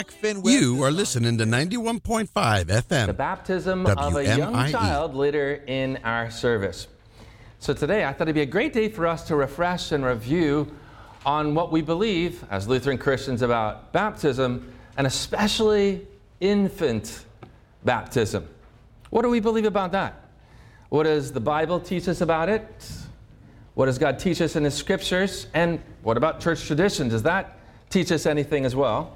You are listening to 91.5 FM. The baptism of a young WMIE. child later in our service. So today I thought it'd be a great day for us to refresh and review on what we believe as Lutheran Christians about baptism, and especially infant baptism. What do we believe about that? What does the Bible teach us about it? What does God teach us in His Scriptures? And what about church tradition? Does that teach us anything as well?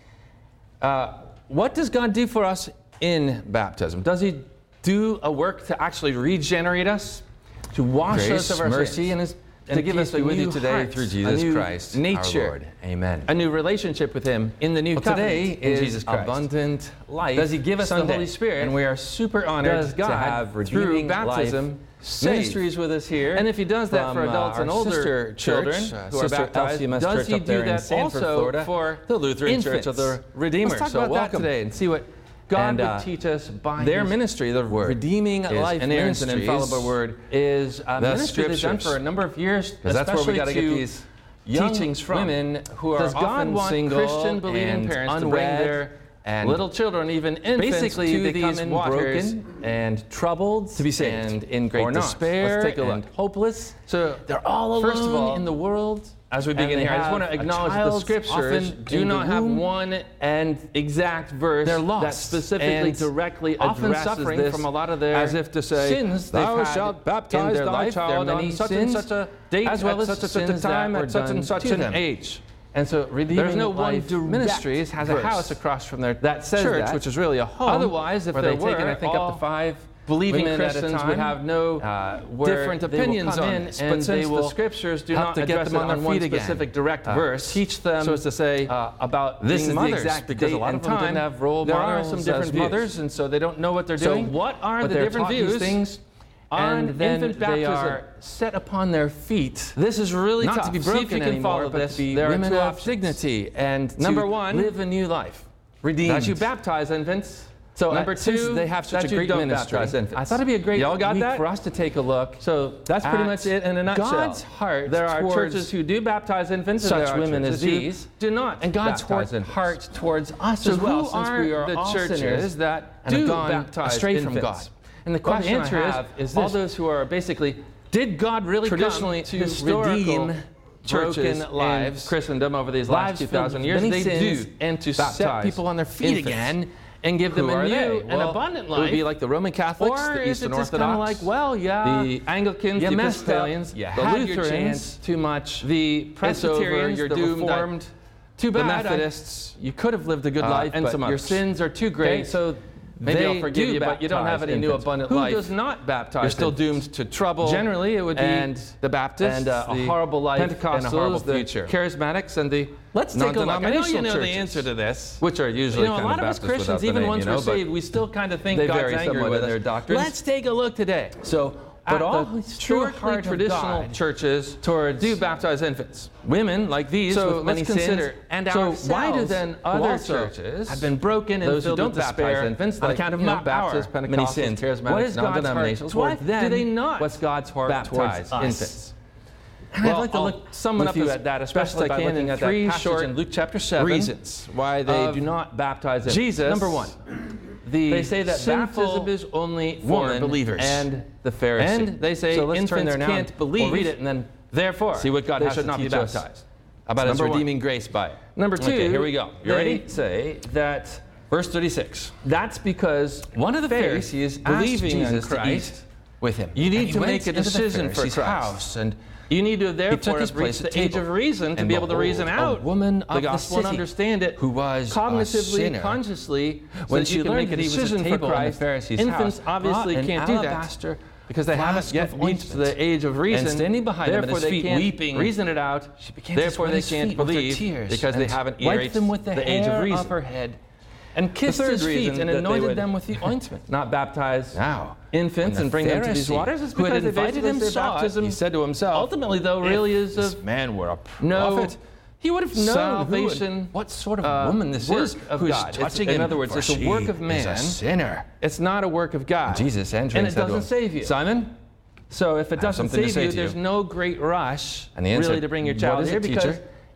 What does God do for us in baptism? Does He do a work to actually regenerate us, to wash us of our mercy, sins, and to give us a with you new today heart, through Jesus a new Christ, nature, our Lord. Amen. a new relationship with Him in the new covenant Today in is Jesus Christ. Abundant Life Does He give us Sunday, the Holy Spirit? and we are super honored Does God, to have through Redeeming baptism, Life Ministries with us here. And if He does that for from, adults and our older sister children church, who are Sister baptized, LCMS does Church He up do there in that Sanford, also Florida, for the Lutheran infants? Church of the Redeemer? Let's talk So about welcome that today and see what God would teach us by their His ministry, the Word. Redeeming Life Inerrant and Ministries, infallible Word is a the ministry they've done Scriptures. for a number of years, Because that's where we especially got to get to these young teachings from women who are Does God often want single Christian believing and parents to unwed bring their and little children, even infants, basically to become these waters broken and troubled to be saved, and in great or not? despair Let's take a look. and hopeless? So They're all alone first of all, in the world. as we and begin they here, I just have want to a acknowledge that the child Scriptures often do in the not have womb. one and exact verse They're lost that specifically and directly often addresses suffering this from a lot of their as if to say, sins they've thou had shalt in baptize their thy life, child their on many such sins, and such a date, as well at as such and such a sins that time, were at such done and such to an them. age. And so Redeeming There's no one Life direct Ministries has a verse house across from their that says church, that. which is really a home. Otherwise, if where there they take in, were, I think, all up to 5 believing women at a Christians time, would have no where different they will opinions come on in this. and But they since the will Scriptures do help not to get address them it on their on one feet again. specific direct verse, teach them so as to say about this being is the mothers, exact because date a lot and of them time, didn't have role there models are some as different views. mothers, and so they don't know what they're So doing. what are but the they're different taught these views things, on and then infant they baptism? are set upon their feet. This is really Not tough. to be See if broken you can anymore, follow but this. to be There are women two of options. dignity and Number to one, live a new life. Redeemed. That you baptize infants. So Number since two, they have such that a you great don't ministry, baptize infants. I thought it'd be a great Y'all got week that? for us to take a look. So that's pretty at much it in a nutshell. God's heart There are towards churches who do baptize infants, and such there are women churches as who these, do not and God's baptize infants. heart towards us So as well, who since are we are the all churches sinners that and have do gone baptize astray from infants? God. And the Well, question the answer I have is all this: those who are basically, did God really traditionally come to historical redeem churches broken lives, in Christendom over these last lives 2,000 filled years? with They many sins, do, and to set baptize people on their feet infants. again, and give them who a are new they? and Well, abundant it would life. be like the Roman Catholics, Or the is it Eastern just kind of Orthodox, like, well, yeah, the Anglicans, you the messed up, Episcopalians, you the had your chance Lutherans, too much, the it's over, Presbyterians, you're the doomed, Reformed, too the bad, Methodists, you could have lived a good life, and but some your others. sins are too great. Okay, so maybe they I'll forgive do you, but you don't have baptize any new infants. abundant Who life. does not baptize You're still infants? doomed to trouble. Generally, it would be and the Baptists, and a the horrible life, Pentecostals, and a horrible the future. Charismatics, and the Let's take a look. I know non-denominational you know the churches, answer to this. which are usually You know, a kind lot of of us Baptist without Christians, the even name, once you know, we're but saved, we still kind of think they God's vary angry somewhat with in us. their doctrines. Let's take a look today. So, But at all the historically true heart of traditional God churches towards do baptize infants. women like these So with many let's consider, sins, and so ourselves, why do then who other also churches have been broken and those who filled don't with baptize despair infants, on like, account of you know, Baptists, our Pentecostals, many sins? Charismatics, What is God's heart non-denominational towards towards them? them? Do they not What's God's heart baptize towards us? infants? And Well, I'd like to I'll look sum it with up you as at that, best especially I by can looking in at three that passage short in Luke chapter 7 reasons why they of do not baptize infants. Jesus. Number one, They say that sinful baptism is only for woman believers. and the Pharisee. And they say so let's turn infants there now can't and believe. We'll read it and then Therefore, see what God they has should to not be teach us baptized. about His Number one. redeeming grace by it. Number two, Okay, here we go. You they ready? say that Verse 36. that's because One of the Pharisees asked believing Jesus in to Christ, eat with him. you need And he to went make a into the decision for Pharisee's Christ. house, and you need to therefore his have reached place at the age table. of reason to And be able to behold, reason a out woman the of the gospel and city understand it who was a cognitively, sinner. consciously, so When that she you can learned make a that he was decision at for table in the Christ. Pharisee's Infants house, obviously brought an can't do that alabaster because they haven't flask yet of reached ointment. the age of reason. And standing behind him at therefore his they feet, can't weeping, reason it out. she began to Therefore sweat they his can't feet with her believe tears because they and haven't wiped reached them with the age of hair reason. of her head And kissed the third his feet reason and that they anointed would them with the ointment. Not baptize Now, infants when and the bring them to these Pharisee waters. It's who had because they invited basically him say saw it, baptism, he said to himself, ultimately though, "If really is this of man were a no. prophet, He would have known salvation, what sort of woman this work is of who's God. It's- touching in him, other words, for it's a she work of is man. a sinner." It's not a work of God. Jesus answering and it said to doesn't him, save you. Simon, So if it doesn't something to save say you, to there's you. no great rush And he answered, really to bring your "What child is here it, because teacher?"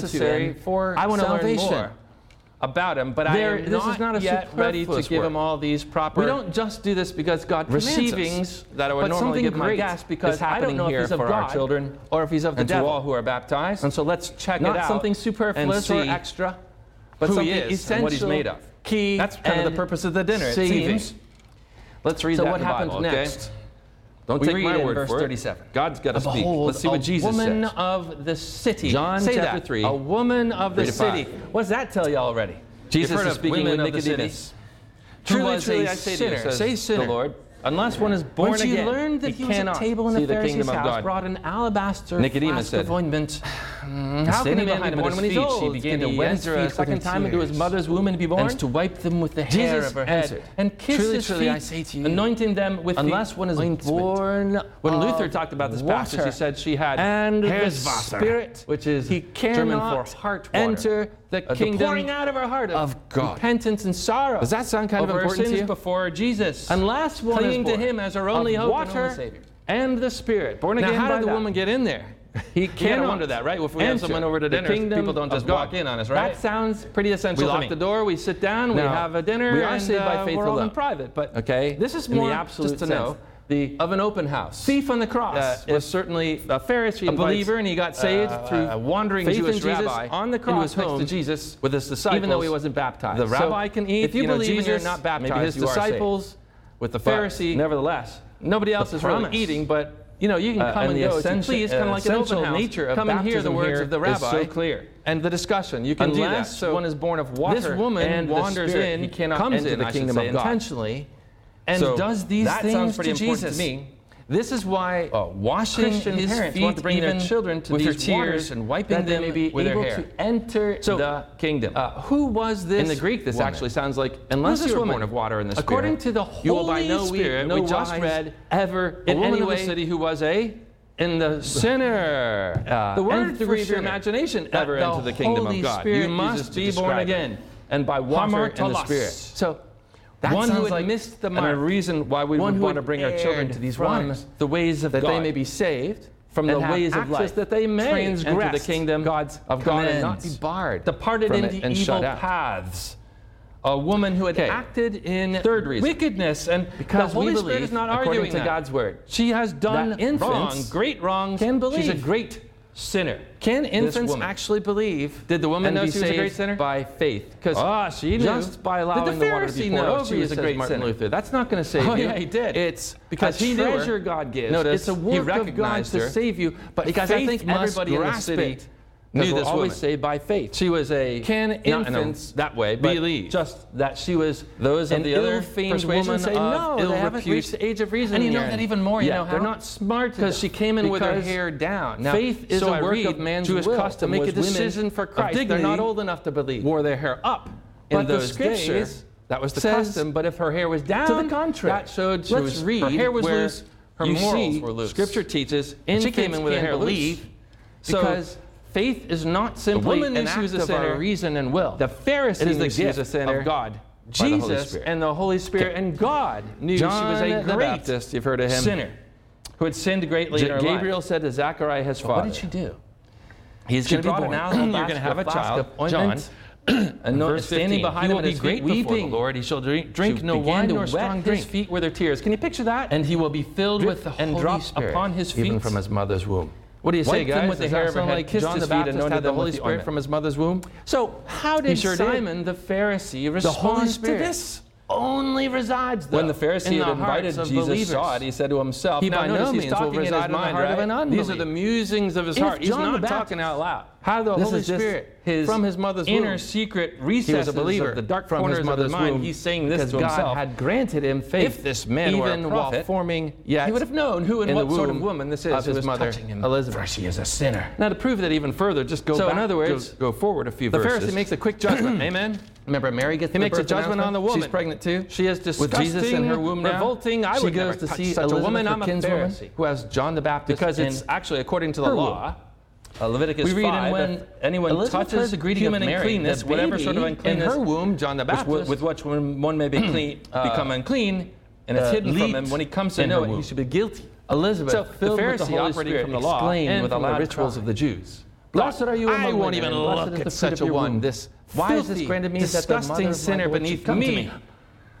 necessary him. for I want to learn salvation. more about him, but I am This is not a yet ready to superfluous give work. him all these proper We don't just do this because God commands us, receivings that I would but normally something give my great guests is because I don't happening know if here he's of for God our children or if he's of the and to devil. all who are baptized. And so let's check Not it out. something and superfluous or see extra, but who something he is essential, and what he's made of. key, That's kind of the and purpose of the dinner, it saving. seems. Let's read So that what in the happens Bible, okay? next? Don't We take read my in word verse for it. 37. God's got to speak. Behold, Let's see what a Jesus woman says. of the city. John Say chapter that. 3, A woman of the 3 to city. 5. What does that tell you already? Jesus heard is of speaking with women of the Nicodemus. cities. Truly, was truly, a I say to you, sinner. says Say sinner. the Lord, Unless one is born when she again, learned that he was at cannot table in see the the Pharisee's kingdom of house, God. brought an alabaster Nicodemus flask of said, ointment. How can a man be behind him at born his when he's feet, old? she began Can to he wet enter his a feet second with time into his tears, mother's womb and be born? and to wipe them with the hair Jesus of her answered head, and kissed truly, his truly, I feet, say to you, anointing them with unless the one is ointment. born When of Luther talked about this passage, water he said she had and the Herzwasser, Spirit, which is he German cannot for heart water. enter the The kingdom pouring out of our heart of God. repentance and sorrow. Does that sound kind of over our important to sins you? before Jesus? Unless one clinging is to born Him as our only of hope water and only Savior. and the Spirit. Born Now, again how by did the that. woman get in there? He You gotta cannot wonder that, right? If we have enter someone over to the dinner, kingdom people don't just of walk God. in on us, right? That sounds pretty essential We to lock me. the door, we sit down, we Now, have a dinner, we are and saved by faith we're all in alone. private. But Okay? this is In the more absolute just to sense. know The of an open house. thief on the cross was was certainly a Pharisee, a believer, and he got saved through a wandering faith Jewish in Jesus rabbi on the into cross his next home to Jesus with his disciples, even though he wasn't baptized. The So, rabbi can eat. if you believe and Jesus, you're not baptized, maybe his you are saved. disciples, with the but Pharisee, nevertheless, nobody else the is really promise, eating, but you know, you can come and and the go as you essential- please, kind of like an open essential house. nature of Come and hear the baptism words here of the is rabbi. so clear. And the discussion, you can do that. Unless So one is born of water this woman and the wanders Spirit, in, he cannot comes enter in, the I should kingdom say, of God. intentionally, and So does these that things sounds pretty to important Jesus. to me. This is why Washing Christian his parents feet want to bring their even children to with these their tears waters and wiping that they them may be with their able hair. to enter So, the kingdom. Who was this? In the Greek, this woman? actually sounds like Unless who's this you were woman? born of water and the Spirit, According to the you will by Holy no Spirit, no we just wise read, ever a in woman any of the way city who was a in the sinner. the word Nth degree of your sinner, imagination that ever the enter the kingdom Holy of God. Spirit You uses must to be born describe it. again, and by water and the Hamartolos. Spirit. So that one who sounds had like missed the and mark, a reason why we one would who want to had bring our children to erred these from waters, the ways of that God, they may be saved from the and have ways of access life, that they may enter the transgressed kingdom God's of God and not be commands, barred, departed from into it and evil shut out. paths. A woman who had Okay. acted in Third reason. wickedness, and Because the Holy we Spirit believe, is not according arguing to that. God's word, She has done that infants wrong, great wrongs. can believe. She's a great sinner. Can infants woman. actually believe? Did the woman and know be she was a great saved sinner? by faith? Because She knew. just by allowing did the the water to be Pharisee poured know over she you, was a says great Martin sinner? Luther. That's not going to save Oh, you. yeah, he did. It's Because a he knew her. treasure God gives. Notice, it's a he work of God recognized to her, save you. But because faith I think must everybody in the grasp city it. knew Because we're this always woman. saved by faith. She was a Can not in a- infants that way, but believe? just that she was Those of an the other ill-famed persuasions woman say, of no, ill they haven't repute. reached the age of reason And you know yet. that even more. You Yeah, know how? they're not smart because she came in with her because hair down. Now, faith is so a I work read of man's Jewish will custom to make was a decision women for of Christ. They're dignity not old enough to believe. wore their hair up. In But the those scripture days, that was the says custom. But if her hair was down, to the contrary. that showed she Let's was, read her hair was where loose. Her you morals see were loose. Scripture teaches And she came in with her hair believe loose. Because faith is not simply woman an knew she was act a of our sinner. reason and will. The Pharisee It is the knew she was gift a sinner of God. by the Holy Jesus Spirit. and the Holy Spirit and God knew John she was a the great Baptist, you've heard of him, sinner who had sinned greatly in her life. Gabriel said to Zechariah, his father, What did she do? he's She going to be brought born. an alabaster You're going to have a flask child, of ointment, and verse standing 15, behind he him will at be his great feet before before the Lord. He shall drink She no began wine to nor wet strong his drink. feet with her tears. Can you picture that? And he will be filled with the and Holy drop Spirit upon his feet, even from his mother's womb. What do you say, Wiped them guys? with the Does hair that of her sound head, like kissed John his the feet, Baptist anointed had the them Holy with the Spirit ointment from his mother's womb. So how did sure did. Simon the Pharisee The respond Holy to Spirit this? only resides though, When the Pharisee in had the invited hearts of Jesus believers. saw it, he said to himself, He now by notice no he's means will talking in his reside in the mind, heart of right? an These are unbeliever. the musings of his If heart. He's John the not Baptist talking out loud. How the This Holy is just Spirit his from his mother's inner womb. secret He recesses was a believer of the dark from corners his of his mother's mind. womb. He's saying this because to God himself. had granted him faith. If this man were a even while prophet, forming, yet he would have known who and in what the sort of womb woman this is of who his is mother, touching him. Elizabeth. For she is a sinner. Now to prove that even further, just go So back. in other words, go forward a few The verses. Pharisee makes a quick judgment. Amen. Remember, Mary gets He the makes a birth judgment on the announcement. woman. She's pregnant too. She is With Jesus in her womb now. revolting. I She would never goes to touch see such a Elizabeth, woman. her I'm a kinswoman, Pharisee. who has John the Baptist Because in it's actually according to the her law. Leviticus We read 5, in when if anyone Elizabeth touches heard the greeting human of Mary, uncleanness, the whatever baby sort of uncleanness, in her womb, John the Baptist, with which one may be clean, become unclean, and it's hidden from leaped him. When he comes to in know her it, he womb. should be guilty. Elizabeth, So filled the with the Pharisee Holy operating Spirit, from the law exclaimed and with a from the loud rituals cry. of the Jews. Blessed are you among I won't women, even and blessed look is the at fruit such of a your one. womb. This Why is this filthy, granted me that the mother disgusting of my sinner Lord should beneath come to me me?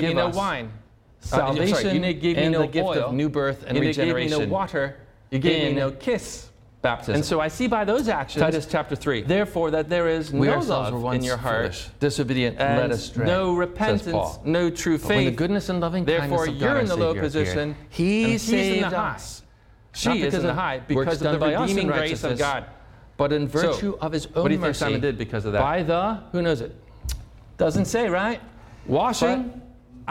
gave me give no us wine. salvation You gave me and no the gift oil. of new birth and You regeneration. gave me no water. You gave me in no kiss. baptism. And so I see by those actions, Titus chapter 3. therefore, that there is We no ourselves were love once in your heart, foolish, disobedient, and led astray, no says repentance, Paul. no true But when the faith. goodness and loving Therefore, kindness of God, you're our in the low Savior, position, appeared, and He he's in saved the high. us. She not is because in the of high works because of the done by us in redeeming grace of righteousness, God. but in virtue So, of His own what do you think mercy. Simon did because of that? By the, who knows it? Doesn't say, right? Washing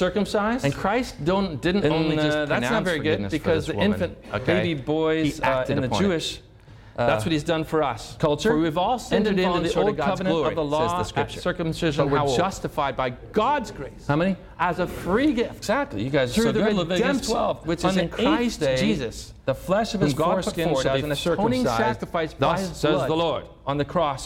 circumcised. And Christ didn't And, only just that's not pronounce very good forgiveness for because this the woman. infant Okay. baby boys He acted in the upon it. Jewish, that's what he's done for us. Culture. For we've all sinned Entered and fallen into the short old of God's covenant glory, of the says law the at Scripture. circumcision. But we're How old? justified by God's grace. How many? As a free gift. Exactly. You guys are Through so the good. Leviticus redemption, 12, which on is the in Christ 8th day, Jesus, the flesh of whom his God put foreskin forward shall as be an atoning circumcised. sacrifice by Thus his says blood the Lord. on the cross.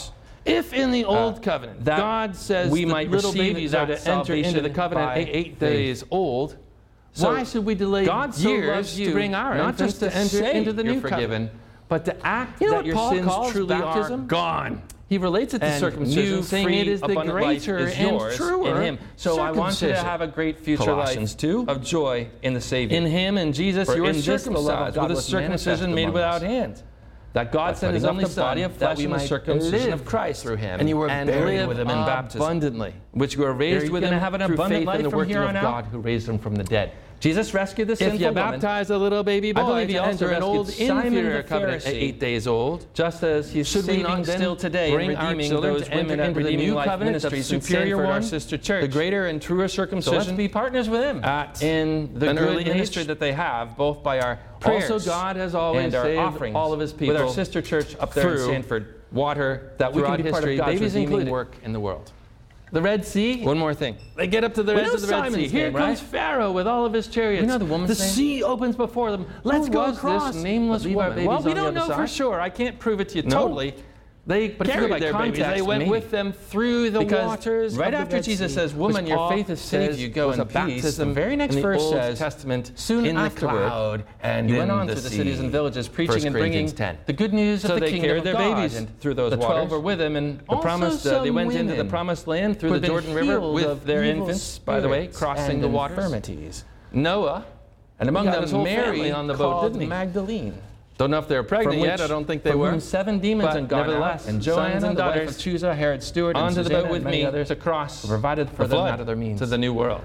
If in the old covenant, that God says we the might little receive babies are that to enter into the salvation covenant by at 8 faith. days old, why should we delay God so years loves you to bring our not infants just to to enter say into the you're new forgiven, covenant, but to act You know that what your Paul sins calls truly baptism? are gone. He relates it to And circumcision, new, saying free, it is the abundant life greater is and yours truer in Him. So I want you to have a great future Colossians life 2. of joy in the Savior. In Him and Jesus, For you are in this the love of circumcised God with a was circumcision manifest made among without us. hands. That God By sent His putting only off the body Son, of that flesh we and the might circumcision live of Christ through Him, and you were buried live with Him in baptism, abundantly, which you are raised You're with gonna Him have an through abundant faith life in the from working here of on out? God who raised Him from the dead. Jesus rescued the If sinful you woman. baptize a little baby boy, I believe He to also enter an old rescued Simon inferior the covenant at Pharisee. 8 days old, Just as He's should we saving not then still today bring and our redeeming children those to enter women into the redeeming new life covenant of ministries superior superior one, our sister church, the greater and truer So let's circumcision be partners with Him in the an good early ministry age. that they have, both by our prayers Also, God has always and our saved offerings all of His people with our sister church up there in through Sanford, water that we throughout can be part history, of God's babies redeeming included. work in the world. The Red Sea. One more thing. They get up to the We edge know of the Red Sea. Simon's Here name, comes right? Pharaoh with all of his chariots. We know the woman's name? sea opens before them. Let's Who go was across. this nameless Leave our woman? babies Well, we on the don't other know for side. sure. I can't prove it to you No. totally. They But if you carried go by their babies. context, They went maybe. with them through the Because waters. right of the after Red Jesus Sea, says, "Woman, which your Paul faith has saved says you, go was in a peace," baptism the very next in the verse Old says, Testament soon in the afterward, cloud and He went in on the to the sea. cities and villages, 1 preaching and bringing Corinthians 10. the good news So of the they kingdom carried of their God babies and through those the 12 waters. were with him, and The promised, they went into the promised land through who the had Jordan been River healed with of their evil infants, by the way, spirits crossing and the waters. infirmities. Noah, And among He got them, his whole Mary family on the boat, called didn't he? Magdalene. don't know if they were pregnant From yet. which- I don't think they from were. whom 7 demons But had gone nevertheless, out, and sons Joanna, and the wife daughters, of Chusa, Herod Stewart, and onto the Susanna, boat with and many me others, to cross provided for the them flood out of their means. to the new world.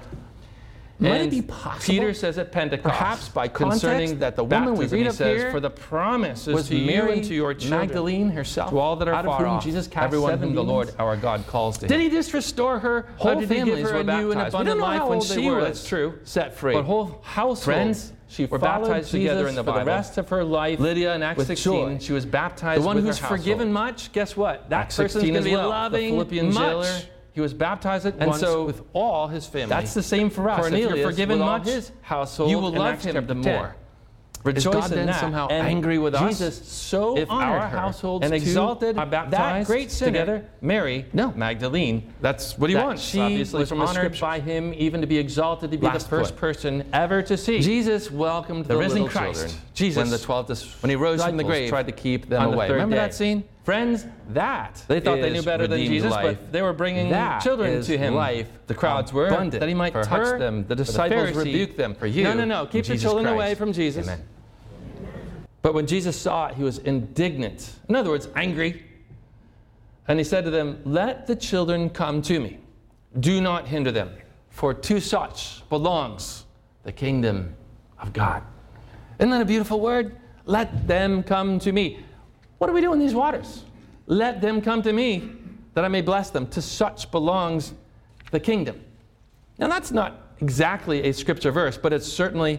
Might And it be possible, Peter says at Pentecost, perhaps by concerning context, that the woman we baptism, read he up says, here "For the promise is was to you Mary and to your children, Magdalene herself, to all that are out of far whom off, Jesus cast everyone 7 whom the Lord demons?" our God calls to Did Him." He just restore her Whole whole did He give families her a were new and baptized? We abundant don't know life how when old they she were. was true. set free. But whole households Friends, she were followed baptized together Jesus in the for the Bible. rest of her life. Lydia in Acts with 16, joy. she was baptized The one with who's her household. forgiven much, guess what? That Acts person's 16 going to as be well. loving The Philippian much. jailer, he was baptized at And once so, with all his family. That's the same for us. Cornelius, if you're forgiven with all much, his household, you will in love Acts him chapter the 10. more. Is Rejoice God in then that. somehow And angry with us Jesus so if honored our her households and too exalted are that baptized great sinner together? Mary, No. Magdalene, that's what he that wants, she obviously, was from the honored scriptures. by Him, even to be exalted, to be Last the first point. person ever to see. Jesus welcomed the risen little Christ. children. Jesus, when the 12 when he rose from the disciples grave, tried to keep them on the away. third Remember day. that scene? Friends, that They thought they is knew better than redeemed Jesus, life. but they were bringing That children is to him. life. The crowds were abundant that he might for touch her, them. The for the disciples Pharisee, rebuked them. for you, No. Keep your Jesus children Christ. away from Jesus. Amen. But when Jesus saw it, he was indignant. In other words, angry. And he said to them, "Let the children come to me. Do not hinder them, for to such belongs the kingdom of God." Isn't that a beautiful word? Let them come to me. What do we do in these waters? Let them come to me, that I may bless them. To such belongs the kingdom. Now that's not exactly a scripture verse, but it's certainly,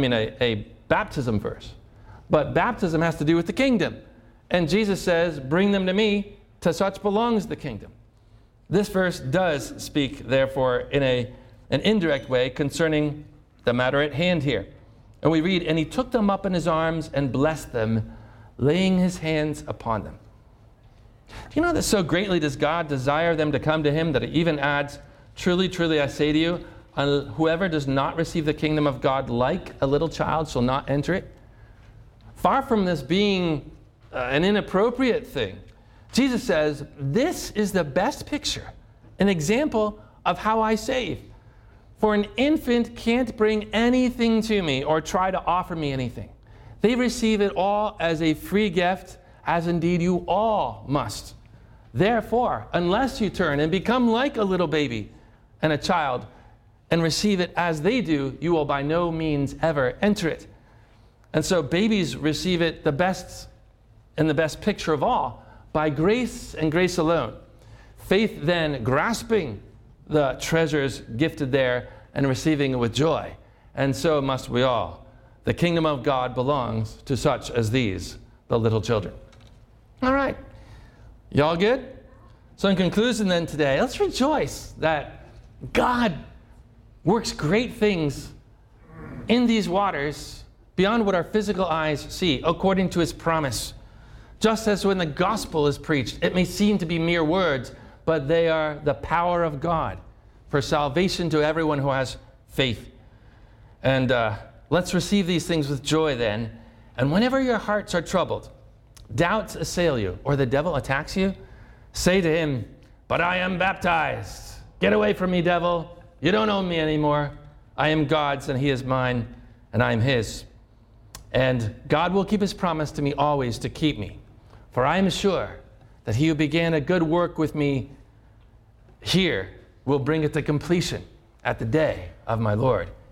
a baptism verse. But baptism has to do with the kingdom. And Jesus says, "Bring them to me, to such belongs the kingdom." This verse does speak, therefore, in an indirect way concerning the matter at hand here. And we read, "And he took them up in his arms and blessed them, laying his hands upon them." Do you know that so greatly does God desire them to come to him that it even adds, "Truly, truly, I say to you, whoever does not receive the kingdom of God like a little child shall not enter it"? Far from this being an inappropriate thing, Jesus says, this is the best picture, an example of how I save. For an infant can't bring anything to me or try to offer me anything. They receive it all as a free gift, as indeed you all must. Therefore, unless you turn and become like a little baby and a child and receive it as they do, you will by no means ever enter it. And so babies receive it the best and the best picture of all, by grace and grace alone. Faith then grasping the treasures gifted there and receiving it with joy. And so must we all. The kingdom of God belongs to such as these, the little children. All right. Y'all good? So in conclusion then today, let's rejoice that God works great things in these waters beyond what our physical eyes see, according to his promise. Just as when the gospel is preached, it may seem to be mere words, but they are the power of God for salvation to everyone who has faith. And let's receive these things with joy then. And whenever your hearts are troubled, doubts assail you, or the devil attacks you, say to him, "But I am baptized. Get away from me, devil. You don't own me anymore. I am God's, and he is mine, and I am his. And God will keep his promise to me always to keep me. For I am sure that he who began a good work with me here will bring it to completion at the day of my Lord."